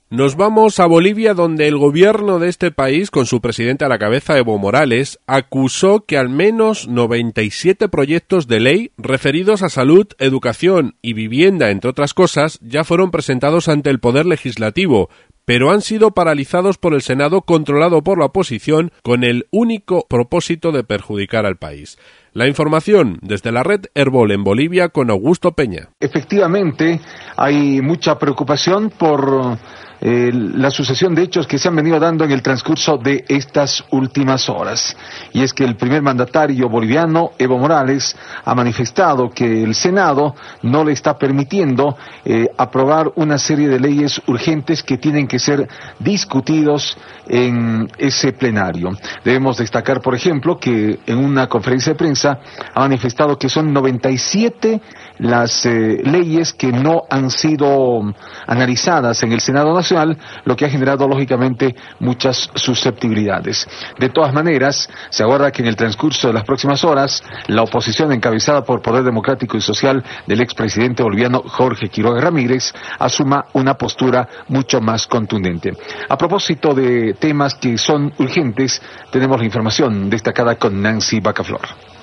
Nos vamos a Bolivia, donde el gobierno de este país, con su presidente a la cabeza, Evo Morales, acusó que al menos 97 proyectos de ley referidos a salud, educación y vivienda, entre otras cosas, ya fueron presentados ante el Poder Legislativo, pero han sido paralizados por el Senado, controlado por la oposición, con el único propósito de perjudicar al país. La información desde la red Herbol en Bolivia con Augusto Peña. Efectivamente, hay mucha preocupación por la sucesión de hechos que se han venido dando en el transcurso de estas últimas horas. Y es que el primer mandatario boliviano, Evo Morales, ha manifestado que el Senado no le está permitiendo aprobar una serie de leyes urgentes que tienen que ser discutidos en ese plenario. Debemos destacar, por ejemplo, que en una conferencia de prensa ha manifestado que son 97 las leyes que no han sido analizadas en el Senado Nacional, lo que ha generado lógicamente muchas susceptibilidades. De todas maneras, se aguarda que en el transcurso de las próximas horas la oposición encabezada por Poder Democrático y Social del expresidente boliviano Jorge Quiroga Ramírez asuma una postura mucho más contundente. A propósito de temas que son urgentes, tenemos la información destacada con Nancy Bacaflor.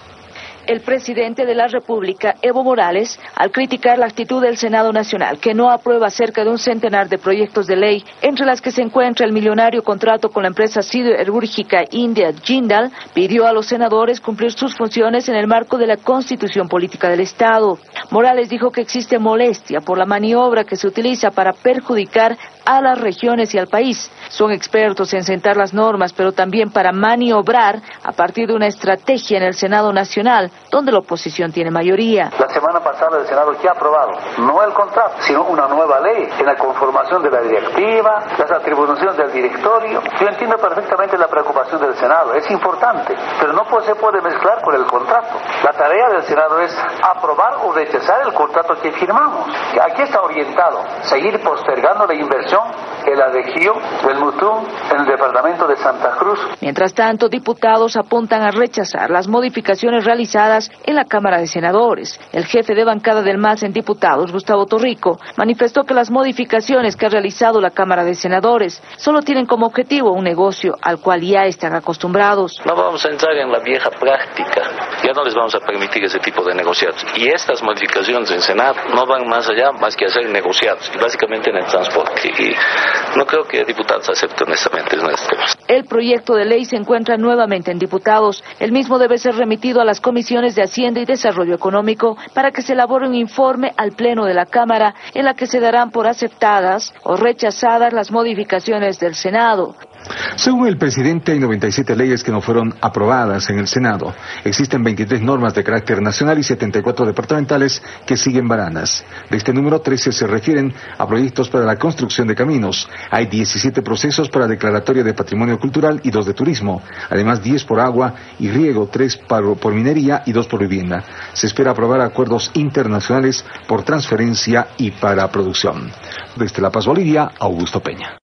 El presidente de la República, Evo Morales, al criticar la actitud del Senado Nacional, que no aprueba cerca de un centenar de proyectos de ley, entre las que se encuentra el millonario contrato con la empresa siderúrgica india Jindal, pidió a los senadores cumplir sus funciones en el marco de la Constitución Política del Estado. Morales dijo que existe molestia por la maniobra que se utiliza para perjudicar a las regiones y al país. Son expertos en sentar las normas, pero también para maniobrar a partir de una estrategia en el Senado Nacional, donde la oposición tiene mayoría. La semana pasada el Senado ¿qué ha aprobado? No el contrato, sino una nueva ley en la conformación de la directiva, las atribuciones del directorio. Yo entiendo perfectamente la preocupación del Senado, es importante, pero no se puede mezclar con el contrato. La tarea del Senado es aprobar o rechazar el contrato que firmamos. Aquí está orientado, seguir postergando la inversión en la región del Mutum, en el departamento de Santa Cruz. Mientras tanto, diputados apuntan a rechazar las modificaciones realizadas en la Cámara de Senadores. El jefe de bancada del MAS en diputados, Gustavo Torrico, manifestó que las modificaciones que ha realizado la Cámara de Senadores solo tienen como objetivo un negocio al cual ya están acostumbrados. No vamos a entrar en la vieja práctica, ya no les vamos a permitir ese tipo de negociados. Y estas modificaciones en Senado no van más allá más que hacer negociados, y básicamente en el transporte. Y no creo que diputados acepten honestamente esos temas. El proyecto de ley se encuentra nuevamente en diputados. El mismo debe ser remitido a las comisiones de Hacienda y Desarrollo Económico para que se elabore un informe al Pleno de la Cámara en la que se darán por aceptadas o rechazadas las modificaciones del Senado. Según el presidente, hay 97 leyes que no fueron aprobadas en el Senado. Existen 23 normas de carácter nacional y 74 departamentales que siguen varadas. De este número, 13 se refieren a proyectos para la construcción de caminos. Hay 17 procesos para declaratoria de patrimonio cultural y 2 de turismo. Además, 10 por agua y riego, 3 por minería y 2 por vivienda. Se espera aprobar acuerdos internacionales por transferencia y para producción. Desde La Paz, Bolivia, Augusto Peña.